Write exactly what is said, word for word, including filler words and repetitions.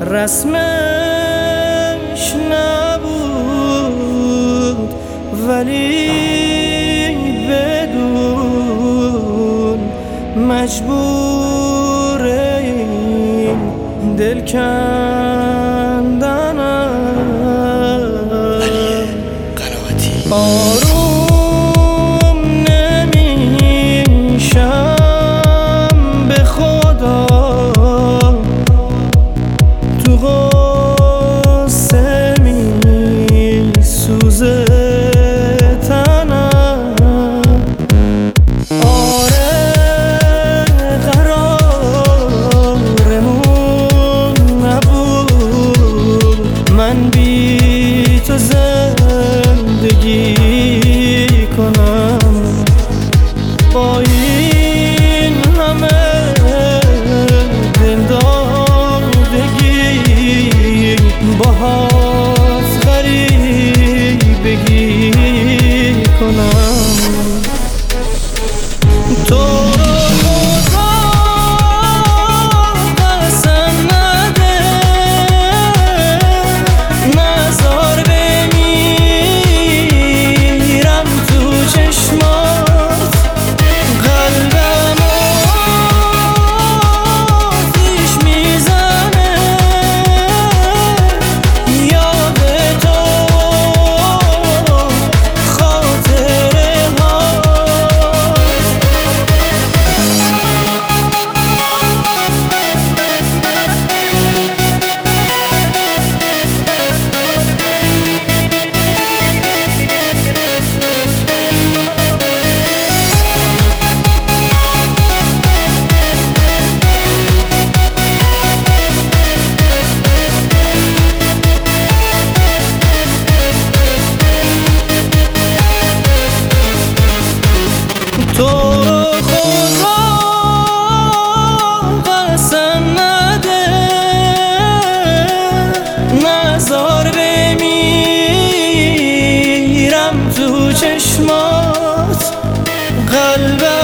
رسمش نبود ولی بدون مجبوریم دل کندنم. آروم نمیشم به خدا تو غصه میسوزه تنم. آره قرارمون نبود من بی تو زندگی کنم. با این همه دلدادگی باهات غریبگی کنم. تو تو رو خدا قسم نده نذار بمیرم تو چشمات. قلبم